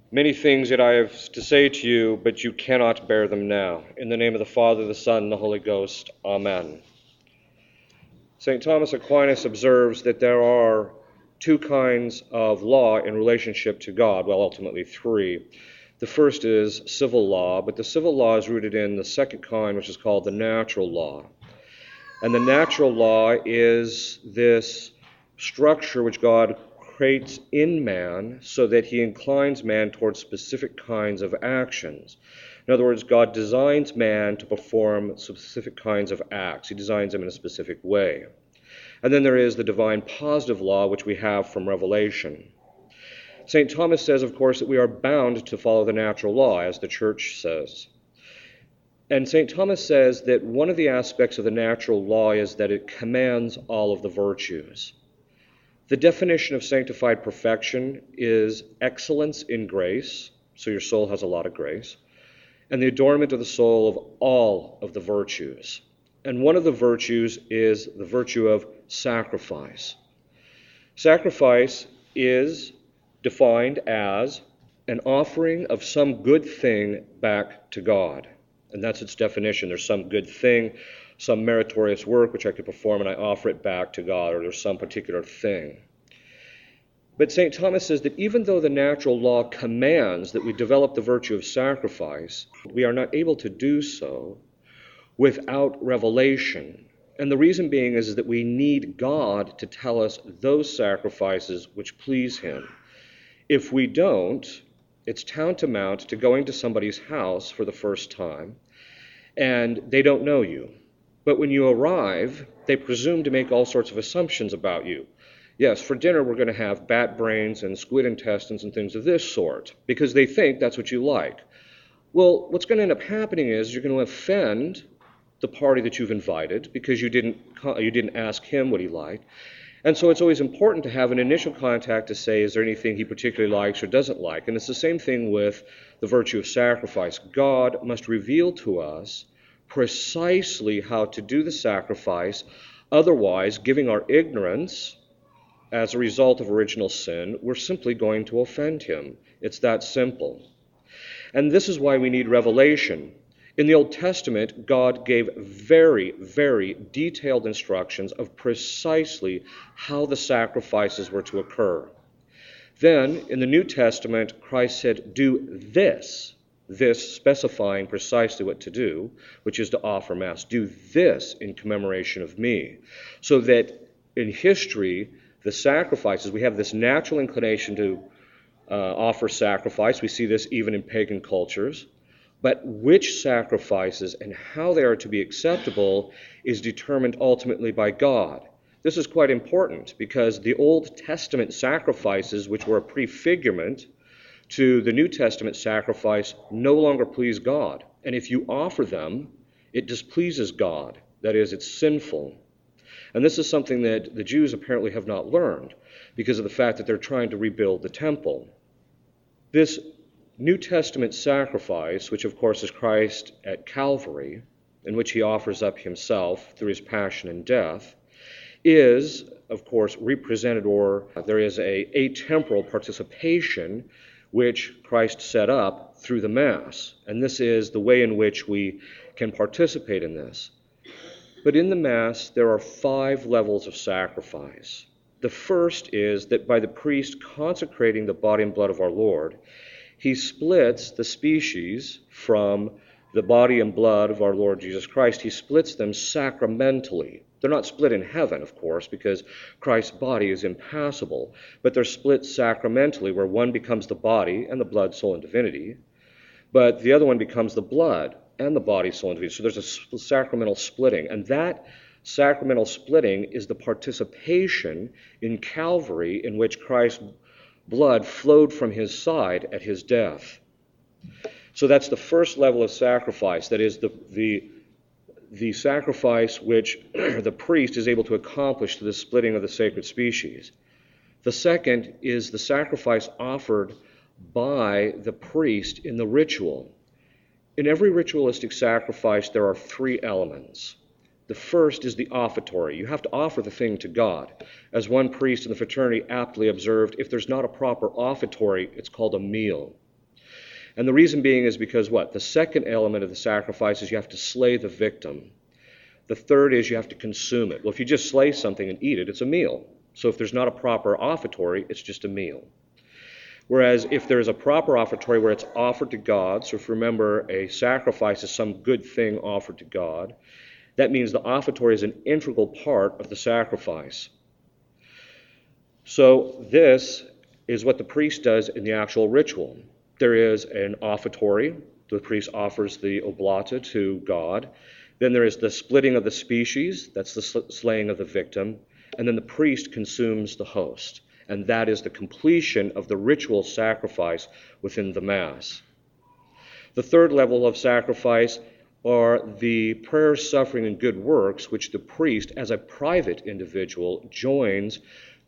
Many things that I have to say to you, but you cannot bear them now. In the name of the Father, the Son, and the Holy Ghost. Amen. St. Thomas Aquinas observes that there are two kinds of law in relationship to God, well, ultimately three. The first is civil law, but the civil law is rooted in the second kind, which is called the natural law. And the natural law is this structure which God creates in man so that he inclines man towards specific kinds of actions. In other words, God designs man to perform specific kinds of acts. He designs them in a specific way. And then there is the divine positive law, which we have from Revelation. St. Thomas says, of course, that we are bound to follow the natural law, as the Church says. And St. Thomas says that one of the aspects of the natural law is that it commands all of the virtues. The definition of sanctified perfection is excellence in grace, so your soul has a lot of grace, and the adornment of the soul of all of the virtues. And one of the virtues is the virtue of sacrifice. Sacrifice is defined as an offering of some good thing back to God. And that's its definition. There's some good thing, some meritorious work which I could perform, and I offer it back to God, or there's some particular thing. But St. Thomas says that even though the natural law commands that we develop the virtue of sacrifice, we are not able to do so without revelation. And the reason being is that we need God to tell us those sacrifices which please him. If we don't, it's tantamount to going to somebody's house for the first time, and they don't know you. But when you arrive, they presume to make all sorts of assumptions about you. Yes, for dinner we're going to have bat brains and squid intestines and things of this sort, because they think that's what you like. Well, what's going to end up happening is you're going to offend the party that you've invited because you didn't ask him what he liked. And so it's always important to have an initial contact to say, is there anything he particularly likes or doesn't like? And it's the same thing with the virtue of sacrifice. God must reveal to us precisely how to do the sacrifice. Otherwise, giving our ignorance as a result of original sin, we're simply going to offend him. It's that simple. And this is why we need revelation. In the Old Testament, God gave very, very detailed instructions of precisely how the sacrifices were to occur. Then, in the New Testament, Christ said, do this specifying precisely what to do, which is to offer Mass. Do this in commemoration of me. So that in history, the sacrifices, we have this natural inclination to offer sacrifice. We see this even in pagan cultures. But which sacrifices and how they are to be acceptable is determined ultimately by God. This is quite important because the Old Testament sacrifices, which were a prefigurement to the New Testament sacrifice, no longer please God. And if you offer them, it displeases God. That is, it's sinful. And this is something that the Jews apparently have not learned because of the fact that they're trying to rebuild the temple. This New Testament sacrifice, which of course is Christ at Calvary, in which he offers up himself through his passion and death, is, of course, represented, or there is a atemporal participation which Christ set up through the Mass. And this is the way in which we can participate in this. But in the Mass, there are 5 levels of sacrifice. The first is that by the priest consecrating the body and blood of our Lord, he splits the species from the body and blood of our Lord Jesus Christ. He splits them sacramentally. They're not split in heaven, of course, because Christ's body is impassible, but they're split sacramentally, where one becomes the body and the blood, soul, and divinity, but the other one becomes the blood and the body, soul, and divinity. So there's a sacramental splitting, and that sacramental splitting is the participation in Calvary in which Christ's blood flowed from his side at his death. So that's the first level of sacrifice, that is the sacrifice which the priest is able to accomplish through the splitting of the sacred species. The second is the sacrifice offered by the priest in the ritual. In every ritualistic sacrifice, there are 3 elements. The first is the offertory. You have to offer the thing to God. As one priest in the fraternity aptly observed, if there's not a proper offertory, it's called a meal. And the reason being is because what? The second element of the sacrifice is you have to slay the victim. The third is you have to consume it. Well, if you just slay something and eat it, it's a meal. So if there's not a proper offertory, it's just a meal. Whereas if there is a proper offertory where it's offered to God, so if you remember, a sacrifice is some good thing offered to God, that means the offertory is an integral part of the sacrifice. So this is what the priest does in the actual ritual. There is an offertory. The priest offers the oblata to God. Then there is the splitting of the species. That's the slaying of the victim. And then the priest consumes the host. And that is the completion of the ritual sacrifice within the Mass. The third level of sacrifice are the prayer, suffering, and good works, which the priest, as a private individual, joins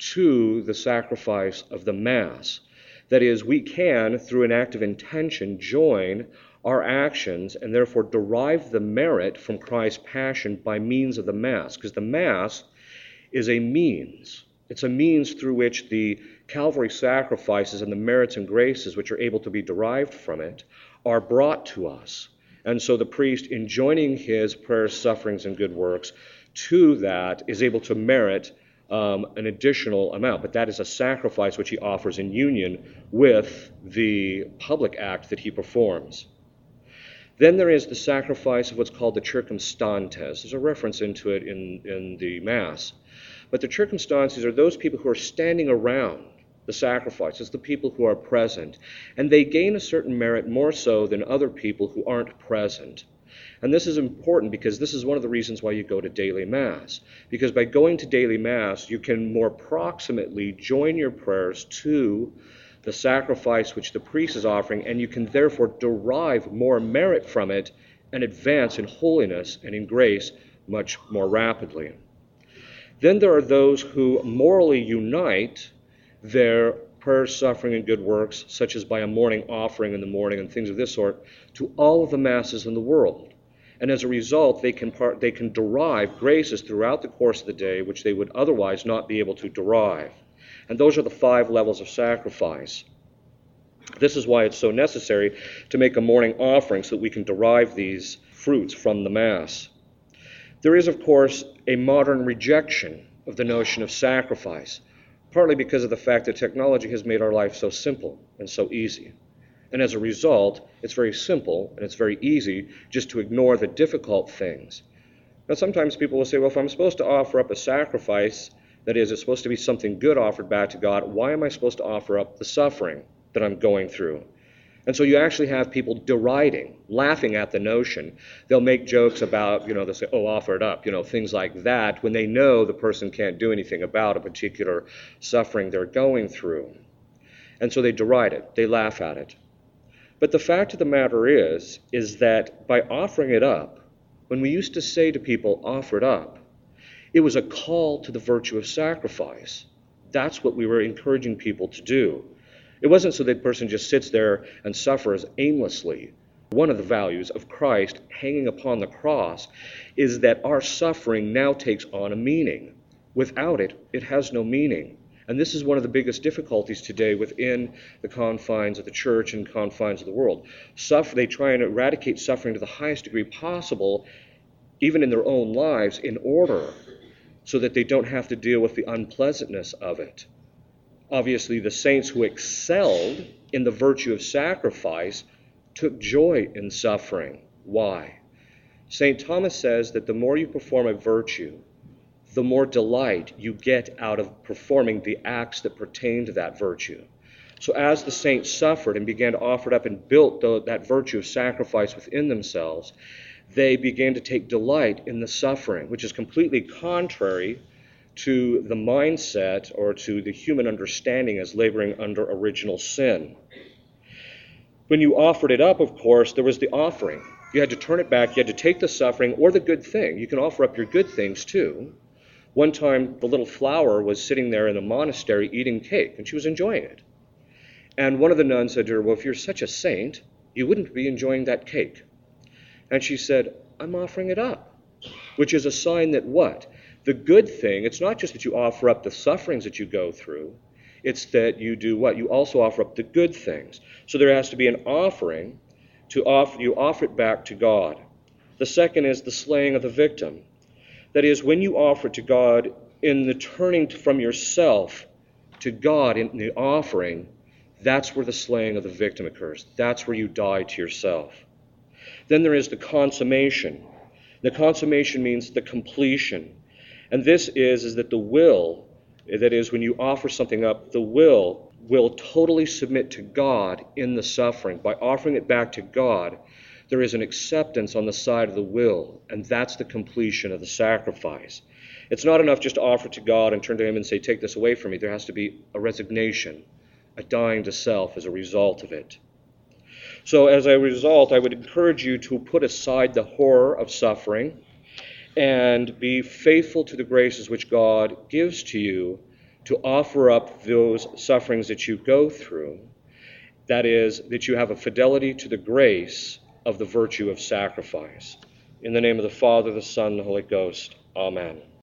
to the sacrifice of the Mass. That is, we can, through an act of intention, join our actions and therefore derive the merit from Christ's passion by means of the Mass, because the Mass is a means. It's a means through which the Calvary sacrifices and the merits and graces which are able to be derived from it are brought to us. And so the priest, in joining his prayers, sufferings, and good works to that, is able to merit an additional amount. But that is a sacrifice which he offers in union with the public act that he performs. Then there is the sacrifice of what's called the circumstantes. There's a reference into it in the Mass. But the circumstances are those people who are standing around the sacrifice. It's the people who are present. And they gain a certain merit more so than other people who aren't present. And this is important because this is one of the reasons why you go to daily Mass. Because by going to daily Mass, you can more proximately join your prayers to the sacrifice which the priest is offering, and you can therefore derive more merit from it and advance in holiness and in grace much more rapidly. Then there are those who morally unite their prayer, suffering, and good works, such as by a morning offering in the morning and things of this sort, to all of the Masses in the world. And as a result, they can derive graces throughout the course of the day which they would otherwise not be able to derive. And those are the 5 levels of sacrifice. This is why it's so necessary to make a morning offering so that we can derive these fruits from the Mass. There is, of course, a modern rejection of the notion of sacrifice, partly because of the fact that technology has made our life so simple and so easy. And as a result, it's very simple and it's very easy just to ignore the difficult things. Now, sometimes people will say, well, if I'm supposed to offer up a sacrifice, that is, it's supposed to be something good offered back to God, why am I supposed to offer up the suffering that I'm going through? And so you actually have people deriding, laughing at the notion. They'll make jokes about, they'll say, oh, offer it up, things like that, when they know the person can't do anything about a particular suffering they're going through. And so they deride it, they laugh at it. But the fact of the matter is that by offering it up, when we used to say to people, offer it up, it was a call to the virtue of sacrifice. That's what we were encouraging people to do. It wasn't so that the person just sits there and suffers aimlessly. One of the values of Christ hanging upon the cross is that our suffering now takes on a meaning. Without it, it has no meaning. And this is one of the biggest difficulties today within the confines of the church and confines of the world. They try and eradicate suffering to the highest degree possible, even in their own lives, in order so that they don't have to deal with the unpleasantness of it. Obviously, the saints who excelled in the virtue of sacrifice took joy in suffering. Why? St. Thomas says that the more you perform a virtue, the more delight you get out of performing the acts that pertain to that virtue. So as the saints suffered and began to offer it up and built that virtue of sacrifice within themselves, they began to take delight in the suffering, which is completely contrary to the mindset or to the human understanding as laboring under original sin. When you offered it up, of course, there was the offering. You had to turn it back. You had to take the suffering or the good thing. You can offer up your good things too. One time, the little flower was sitting there in the monastery eating cake, and she was enjoying it. And one of the nuns said to her, well, if you're such a saint, you wouldn't be enjoying that cake. And she said, I'm offering it up, which is a sign that what? The good thing, it's not just that you offer up the sufferings that you go through, It's that you do what? You also offer up the good things. So there has to be an offering. You offer it back to God. The second is the slaying of the victim. That is, when you offer it to God in the turning from yourself to God in the offering, that's where the slaying of the victim occurs. That's where you die to yourself. Then there is the consummation. The consummation means the completion. And this is that the will, that is, when you offer something up, the will totally submit to God in the suffering. By offering it back to God, there is an acceptance on the side of the will, and that's the completion of the sacrifice. It's not enough just to offer to God and turn to Him and say, take this away from me. There has to be a resignation, a dying to self as a result of it. So as a result, I would encourage you to put aside the horror of suffering and be faithful to the graces which God gives to you to offer up those sufferings that you go through. That is, that you have a fidelity to the grace of the virtue of sacrifice. In the name of the Father, the Son, and the Holy Ghost. Amen.